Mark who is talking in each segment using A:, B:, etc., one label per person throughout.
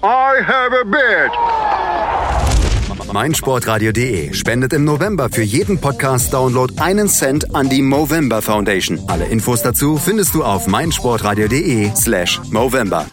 A: I have a beard.
B: meinsportradio.de spendet im November für jeden Podcast-Download 1 Cent an die Movember Foundation. Alle Infos dazu findest du auf meinsportradio.de/Movember.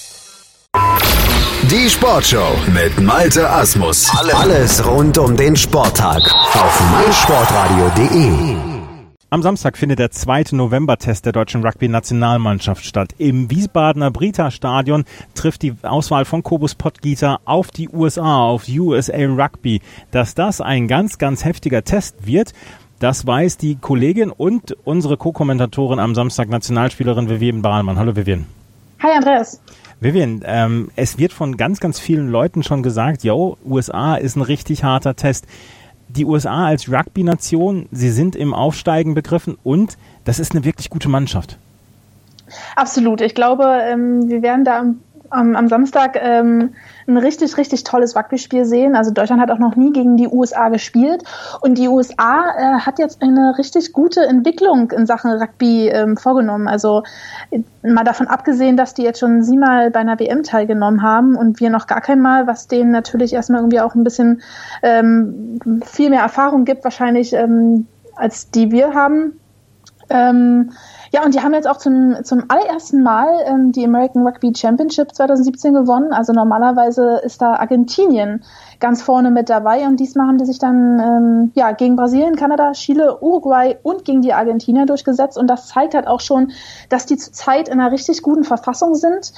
B: Die Sportshow mit Malte Asmus. Alles rund um den Sporttag auf meinsportradio.de.
C: Am Samstag findet der 2. November-Test der deutschen Rugby-Nationalmannschaft statt. Im Wiesbadener Brita-Stadion trifft die Auswahl von Kobus Pottgieter auf die USA, auf USA Rugby. Dass das ein ganz, ganz heftiger Test wird, das weiß die Kollegin und unsere Co-Kommentatorin am Samstag, Nationalspielerin Vivian Bahlmann. Hallo Vivian.
D: Hi Andreas.
C: Vivian, es wird von ganz, ganz vielen Leuten schon gesagt, USA ist ein richtig harter Test. Die USA als Rugby-Nation, sie sind im Aufsteigen begriffen und das ist eine wirklich gute Mannschaft.
D: Absolut. Ich glaube, wir werden da am Samstag ein richtig, richtig tolles Rugby-Spiel sehen. Also Deutschland hat auch noch nie gegen die USA gespielt und die USA hat jetzt eine richtig gute Entwicklung in Sachen Rugby vorgenommen. Also mal davon abgesehen, dass die jetzt schon 7-mal bei einer WM teilgenommen haben und wir noch gar kein Mal, was denen natürlich erstmal irgendwie auch ein bisschen viel mehr Erfahrung gibt wahrscheinlich, als die wir haben. Ja, und die haben jetzt auch zum allerersten Mal die American Rugby Championship 2017 gewonnen. Also normalerweise ist da Argentinien ganz vorne mit dabei und diesmal haben die sich dann gegen Brasilien, Kanada, Chile, Uruguay und gegen die Argentinier durchgesetzt und das zeigt halt auch schon, dass die zurzeit in einer richtig guten Verfassung sind.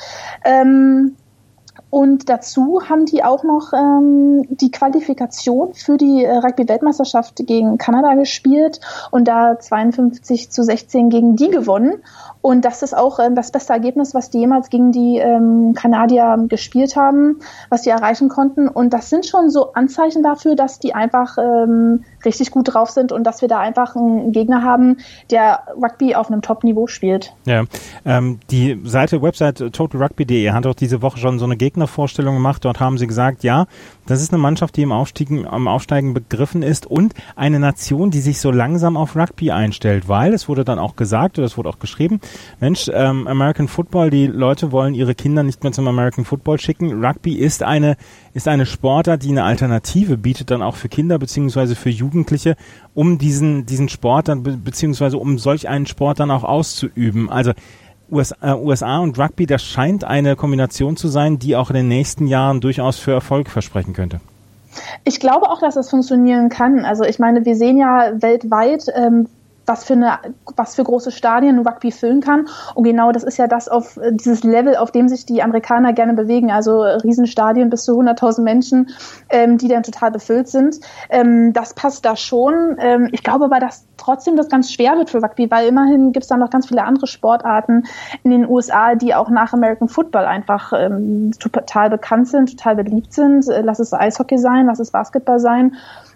D: Und dazu haben die auch noch die Qualifikation für die Rugby-Weltmeisterschaft gegen Kanada gespielt und da 52-16 gegen die gewonnen. Und das ist auch das beste Ergebnis, was die jemals gegen die Kanadier gespielt haben, was die erreichen konnten. Und das sind schon so Anzeichen dafür, dass die einfach richtig gut drauf sind und dass wir da einfach einen Gegner haben, der Rugby auf einem Top-Niveau spielt.
C: Ja, die Website totalrugby.de hat auch diese Woche schon so eine Gegnervorstellung gemacht. Dort haben sie gesagt, ja, das ist eine Mannschaft, die am Aufsteigen begriffen ist und eine Nation, die sich so langsam auf Rugby einstellt, weil es wurde dann auch gesagt, oder es wurde auch geschrieben, Mensch, American Football, die Leute wollen ihre Kinder nicht mehr zum American Football schicken. Rugby ist eine Sportart, die eine Alternative bietet, dann auch für Kinder beziehungsweise für Jugendliche, um diesen Sport dann beziehungsweise um solch einen Sport dann auch auszuüben. Also USA und Rugby, das scheint eine Kombination zu sein, die auch in den nächsten Jahren durchaus für Erfolg versprechen könnte.
D: Ich glaube auch, dass das funktionieren kann. Also ich meine, wir sehen ja weltweit, was für große Stadien Rugby füllen kann. Und genau das ist ja dieses Level, auf dem sich die Amerikaner gerne bewegen. Also Riesenstadien bis zu 100.000 Menschen, die dann total befüllt sind. Das passt da schon. Ich glaube aber, dass trotzdem das ganz schwer wird für Rugby, weil immerhin gibt es dann noch ganz viele andere Sportarten in den USA, die auch nach American Football einfach total bekannt sind, total beliebt sind. Lass es Eishockey sein, lass es Basketball sein.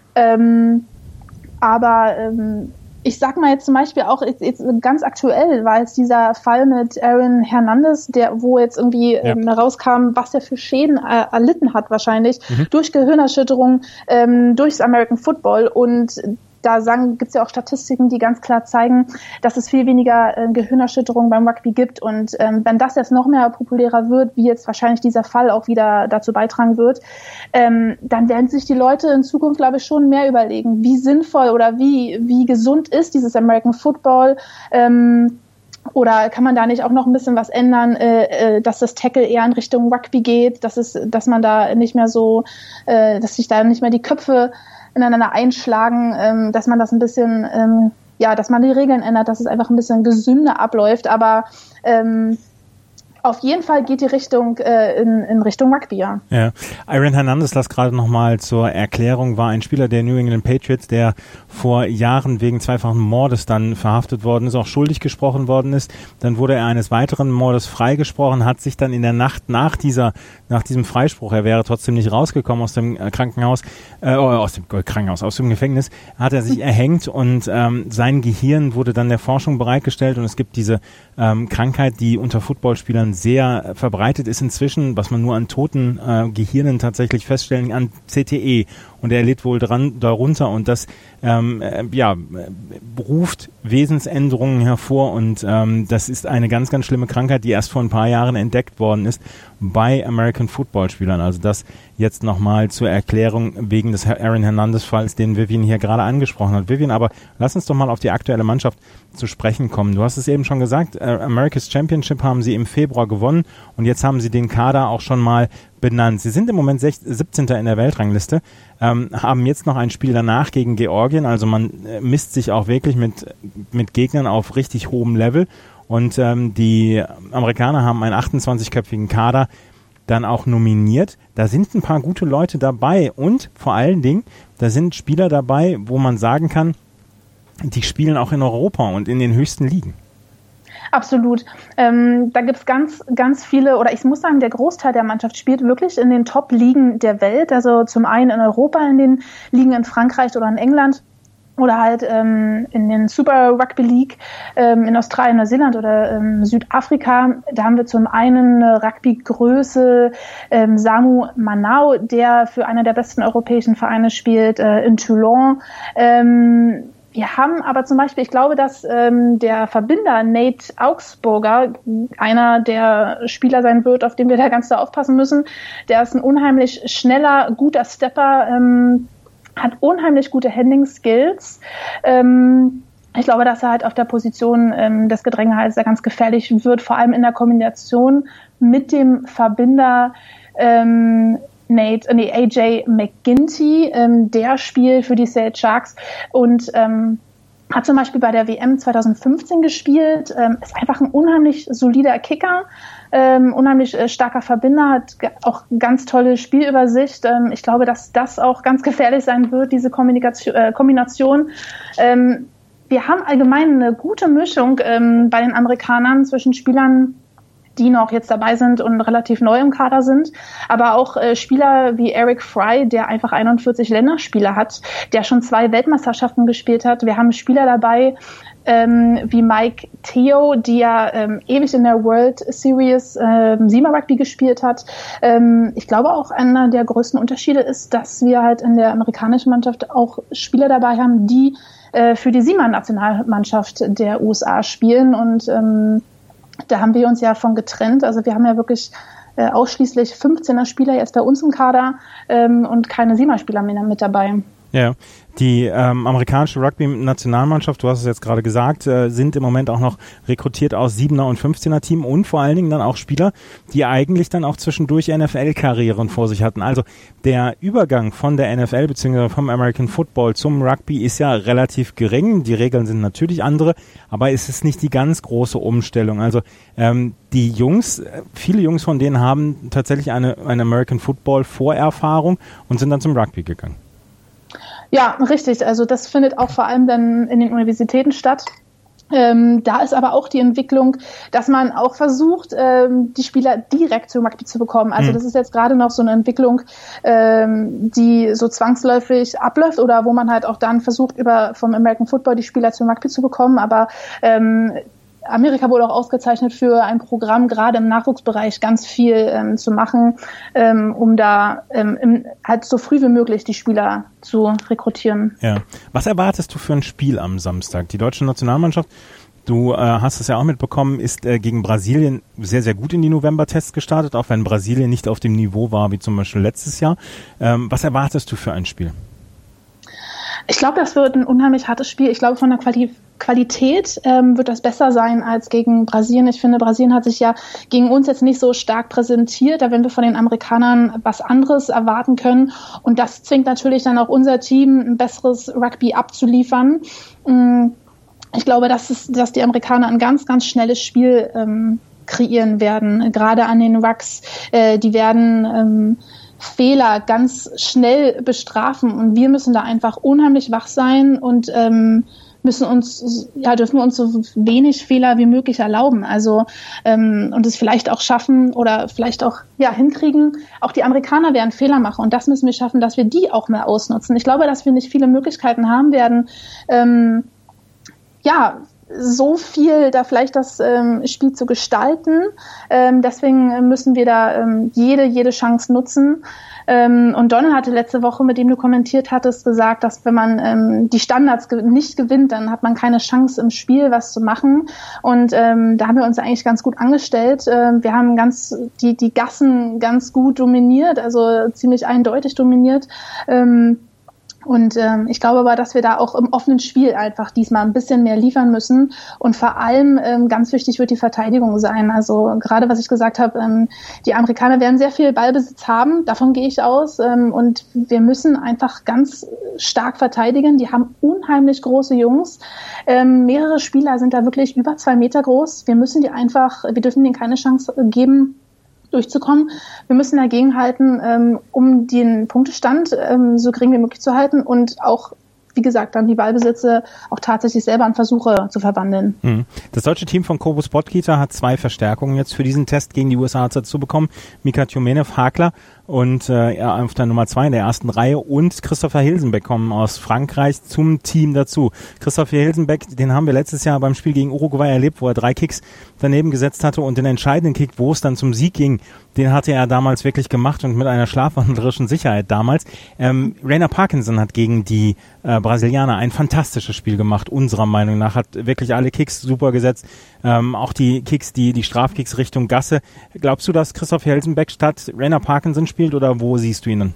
D: Ich sag mal jetzt zum Beispiel auch, jetzt ganz aktuell war jetzt dieser Fall mit Aaron Hernandez, wo jetzt irgendwie rauskam, was der für Schäden erlitten hat wahrscheinlich durch Gehirnerschütterung, durchs American Football und da gibt's ja auch Statistiken, die ganz klar zeigen, dass es viel weniger Gehirnerschütterung beim Rugby gibt. Und wenn das jetzt noch mehr populärer wird, wie jetzt wahrscheinlich dieser Fall auch wieder dazu beitragen wird, dann werden sich die Leute in Zukunft, glaube ich, schon mehr überlegen, wie sinnvoll oder wie gesund ist dieses American Football. Oder kann man da nicht auch noch ein bisschen was ändern, dass das Tackle eher in Richtung Rugby geht, dass man da nicht mehr so, dass sich da nicht mehr die Köpfe ineinander einschlagen, dass man das ein bisschen, dass man die Regeln ändert, dass es einfach ein bisschen gesünder abläuft, aber auf jeden Fall geht die Richtung in Richtung Rugby, ja.
C: Ja. Aaron Hernandez, das gerade nochmal zur Erklärung, war ein Spieler der New England Patriots, der vor Jahren wegen zweifachen Mordes dann verhaftet worden ist, auch schuldig gesprochen worden ist. Dann wurde er eines weiteren Mordes freigesprochen, hat sich dann in der Nacht nach diesem Freispruch, er wäre trotzdem nicht rausgekommen aus dem aus dem Gefängnis, hat er sich erhängt und sein Gehirn wurde dann der Forschung bereitgestellt und es gibt diese Krankheit, die unter Footballspielern sehr verbreitet ist inzwischen, was man nur an toten Gehirnen tatsächlich feststellen kann, CTE. Und er litt wohl darunter und das ruft Wesensänderungen hervor und das ist eine ganz, ganz schlimme Krankheit, die erst vor ein paar Jahren entdeckt worden ist bei American Football-Spielern. Also das jetzt nochmal zur Erklärung wegen des Aaron Hernandez-Falls, den Vivian hier gerade angesprochen hat. Vivian, aber lass uns doch mal auf die aktuelle Mannschaft zu sprechen kommen. Du hast es eben schon gesagt, America's Championship haben sie im Februar gewonnen und jetzt haben sie den Kader auch schon mal benannt. Sie sind im Moment 17. in der Weltrangliste, haben jetzt noch ein Spiel danach gegen Georgien, also man misst sich auch wirklich mit Gegnern auf richtig hohem Level und die Amerikaner haben einen 28-köpfigen Kader dann auch nominiert. Da sind ein paar gute Leute dabei und vor allen Dingen, da sind Spieler dabei, wo man sagen kann, die spielen auch in Europa und in den höchsten Ligen.
D: Absolut. Da gibt's ganz, ganz viele, oder ich muss sagen, der Großteil der Mannschaft spielt wirklich in den Top-Ligen der Welt. Also zum einen in Europa, in den Ligen in Frankreich oder in England oder halt in den Super Rugby League in Australien, Neuseeland oder Südafrika. Da haben wir zum einen Rugby-Größe Samu Manao, der für einer der besten europäischen Vereine spielt, in Toulon. Wir haben aber zum Beispiel, ich glaube, dass der Verbinder Nate Augsburger einer der Spieler sein wird, auf den wir da ganz da aufpassen müssen. Der ist ein unheimlich schneller, guter Stepper, hat unheimlich gute Handling-Skills. Ich glaube, dass er halt auf der Position des Gedrängehalts ganz gefährlich wird, vor allem in der Kombination mit dem Verbinder AJ McGinty, der spielt für die Sale Sharks und hat zum Beispiel bei der WM 2015 gespielt, ist einfach ein unheimlich solider Kicker, unheimlich starker Verbinder, hat auch ganz tolle Spielübersicht. Ich glaube, dass das auch ganz gefährlich sein wird, diese Kombination. Wir haben allgemein eine gute Mischung bei den Amerikanern zwischen Spielern, die noch jetzt dabei sind und relativ neu im Kader sind, aber auch Spieler wie Eric Fry, der einfach 41 Länderspiele hat, der schon 2 Weltmeisterschaften gespielt hat. Wir haben Spieler dabei wie Mike Theo, die ja ewig in der World Series Siemer Rugby gespielt hat. Ich glaube auch, einer der größten Unterschiede ist, dass wir halt in der amerikanischen Mannschaft auch Spieler dabei haben, die für die Siemer-Nationalmannschaft der USA spielen und da haben wir uns ja von getrennt. Also wir haben ja wirklich ausschließlich 15er Spieler jetzt bei uns im Kader und keine 7er Spieler mehr mit dabei.
C: Ja, die amerikanische Rugby-Nationalmannschaft, du hast es jetzt gerade gesagt, sind im Moment auch noch rekrutiert aus 7er und 15er Team und vor allen Dingen dann auch Spieler, die eigentlich dann auch zwischendurch NFL-Karrieren vor sich hatten. Also der Übergang von der NFL bzw. vom American Football zum Rugby ist ja relativ gering. Die Regeln sind natürlich andere, aber es ist nicht die ganz große Umstellung. Also die Jungs, viele Jungs von denen haben tatsächlich eine American Football Vorerfahrung und sind dann zum Rugby gegangen.
D: Ja, richtig. Also das findet auch vor allem dann in den Universitäten statt. Da ist aber auch die Entwicklung, dass man auch versucht, die Spieler direkt zum Rugby zu bekommen. Also das ist jetzt gerade noch so eine Entwicklung, die so zwangsläufig abläuft oder wo man halt auch dann versucht, vom American Football die Spieler zum Rugby zu bekommen. Aber Amerika wurde auch ausgezeichnet für ein Programm, gerade im Nachwuchsbereich ganz viel zu machen, um da halt so früh wie möglich die Spieler zu rekrutieren.
C: Ja. Was erwartest du für ein Spiel am Samstag? Die deutsche Nationalmannschaft, du hast es ja auch mitbekommen, ist gegen Brasilien sehr, sehr gut in die November-Tests gestartet, auch wenn Brasilien nicht auf dem Niveau war wie zum Beispiel letztes Jahr. Was erwartest du für ein Spiel?
D: Ich glaube, das wird ein unheimlich hartes Spiel. Ich glaube, von der Qualität wird das besser sein als gegen Brasilien. Ich finde, Brasilien hat sich ja gegen uns jetzt nicht so stark präsentiert. Da werden wir von den Amerikanern was anderes erwarten können. Und das zwingt natürlich dann auch unser Team, ein besseres Rugby abzuliefern. Ich glaube, dass die Amerikaner ein ganz, ganz schnelles Spiel kreieren werden. Gerade an den Rucks. Die werden Fehler ganz schnell bestrafen und wir müssen da einfach unheimlich wach sein und dürfen wir uns so wenig Fehler wie möglich erlauben. Also und es vielleicht auch schaffen oder vielleicht auch hinkriegen. Auch die Amerikaner werden Fehler machen und das müssen wir schaffen, dass wir die auch mehr ausnutzen. Ich glaube, dass wir nicht viele Möglichkeiten haben werden, so viel da vielleicht das Spiel zu gestalten. Deswegen müssen wir da jede Chance nutzen. Und Donald hatte letzte Woche, mit dem du kommentiert hattest, gesagt, dass wenn man die Standards nicht gewinnt, dann hat man keine Chance im Spiel, was zu machen. Und da haben wir uns eigentlich ganz gut angestellt. Wir haben die Gassen ganz gut dominiert, also ziemlich eindeutig dominiert. Und ich glaube aber, dass wir da auch im offenen Spiel einfach diesmal ein bisschen mehr liefern müssen. Und vor allem ganz wichtig wird die Verteidigung sein. Also gerade was ich gesagt habe, die Amerikaner werden sehr viel Ballbesitz haben, davon gehe ich aus. Und wir müssen einfach ganz stark verteidigen. Die haben unheimlich große Jungs. Mehrere Spieler sind da wirklich über 2 Meter groß. Wir dürfen denen keine Chance geben, durchzukommen. Wir müssen dagegenhalten, um den Punktestand so gering wie möglich zu halten und auch, wie gesagt, dann die Ballbesitze auch tatsächlich selber an Versuche zu verwandeln.
C: Das deutsche Team von Kobo Sportkita hat 2 Verstärkungen jetzt für diesen Test gegen die USA dazu bekommen. Mika Tjumenev, Hakler und auf der Nummer 2 in der ersten Reihe und Christopher Hilsenbeck kommen aus Frankreich zum Team dazu. Christopher Hilsenbeck, den haben wir letztes Jahr beim Spiel gegen Uruguay erlebt, wo er 3 Kicks daneben gesetzt hatte und den entscheidenden Kick, wo es dann zum Sieg ging, den hatte er damals wirklich gemacht und mit einer schlafwandlerischen Sicherheit damals. Rainer Parkinson hat gegen die Brasilianer ein fantastisches Spiel gemacht, unserer Meinung nach, hat wirklich alle Kicks super gesetzt, auch die Kicks, die Strafkicks Richtung Gasse. Glaubst du, dass Christoph Hilsenbeck statt Rainer Parkinson spielt oder wo siehst du ihn?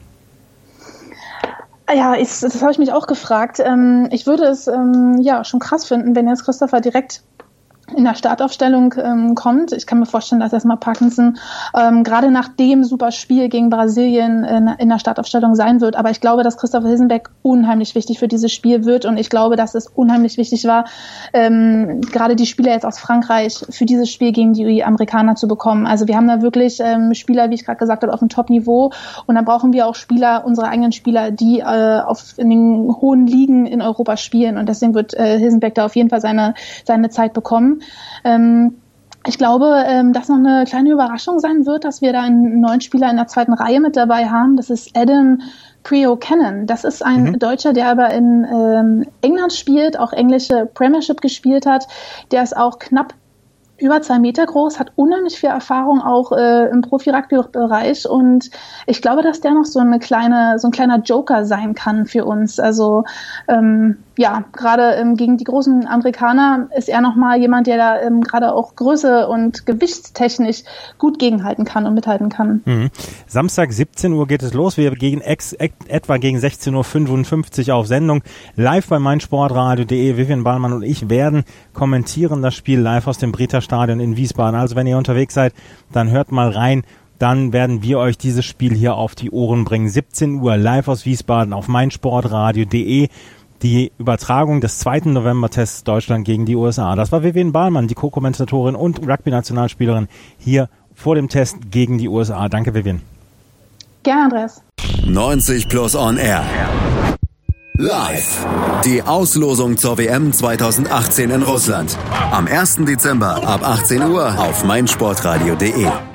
D: Ja, das habe ich mich auch gefragt. Ich würde es schon krass finden, wenn jetzt Christopher direkt in der Startaufstellung kommt. Ich kann mir vorstellen, dass erstmal Parkinson gerade nach dem super Spiel gegen Brasilien in der Startaufstellung sein wird. Aber ich glaube, dass Christopher Hilsenbeck unheimlich wichtig für dieses Spiel wird. Und ich glaube, dass es unheimlich wichtig war, gerade die Spieler jetzt aus Frankreich für dieses Spiel gegen die Amerikaner zu bekommen. Also wir haben da wirklich Spieler, wie ich gerade gesagt habe, auf dem Top-Niveau. Und dann brauchen wir auch unsere eigenen Spieler, die in den hohen Ligen in Europa spielen. Und deswegen wird Hilsenbeck da auf jeden Fall seine Zeit bekommen. Ich glaube, dass noch eine kleine Überraschung sein wird, dass wir da einen neuen Spieler in der 2. Reihe mit dabei haben. Das ist Adam Creocannon. Das ist ein Deutscher, der aber in England spielt, auch englische Premiership gespielt hat. Der ist auch knapp über 2 Meter groß, hat unheimlich viel Erfahrung auch im Profi-Rugby-Bereich und ich glaube, dass der noch so ein kleiner Joker sein kann für uns. Also gerade gegen die großen Amerikaner ist er nochmal jemand, der da gerade auch Größe und gewichtstechnisch gut gegenhalten kann und mithalten kann.
C: Samstag 17 Uhr geht es los. Wir gehen etwa gegen 16.55 Uhr auf Sendung. Live bei meinsportradio.de. Vivian Bahlmann und ich werden kommentieren das Spiel live aus dem Brita-Stadion in Wiesbaden. Also wenn ihr unterwegs seid, dann hört mal rein. Dann werden wir euch dieses Spiel hier auf die Ohren bringen. 17 Uhr live aus Wiesbaden auf meinsportradio.de. Die Übertragung des 2. November-Tests Deutschland gegen die USA. Das war Vivian Bahlmann, die Co-Kommentatorin und Rugby-Nationalspielerin hier vor dem Test gegen die USA. Danke, Vivian.
D: Gerne, Andreas.
B: 90 Plus on Air. Live. Die Auslosung zur WM 2018 in Russland. Am 1. Dezember ab 18 Uhr auf meinsportradio.de.